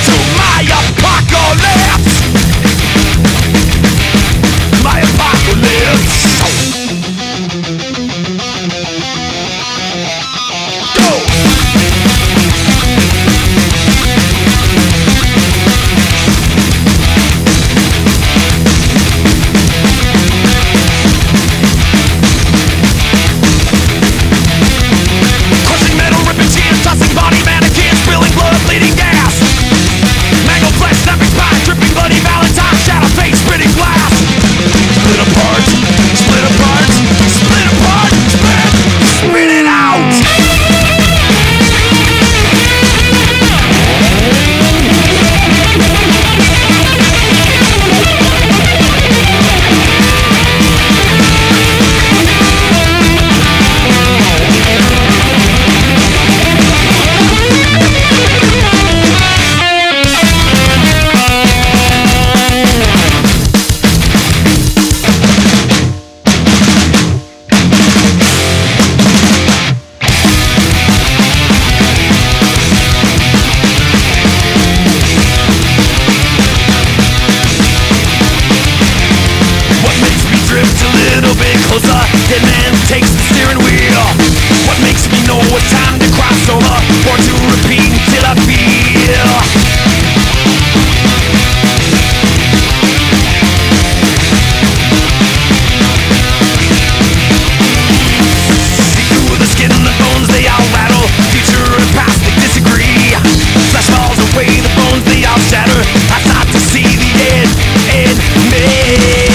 to my apocalypse. My apocalypse. Go! Crushing metal, ripping cheers, tossing body mannequins, spilling blood, bleeding gas. Mangled flesh, snapping spine, dripping bloody valentine, shadow face, spitting glass. Split apart, split apart, split apart, spit it out. Drift a little bit closer, dead man takes the steering wheel. What makes me know what time to cross over, or to repeat until I feel? See through the skin and the bones, they all rattle. Future and past, they disagree. Flesh falls away, the bones, they all shatter. I start to see the end in me.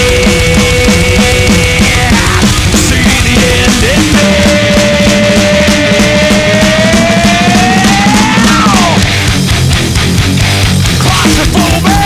Claustrophobic.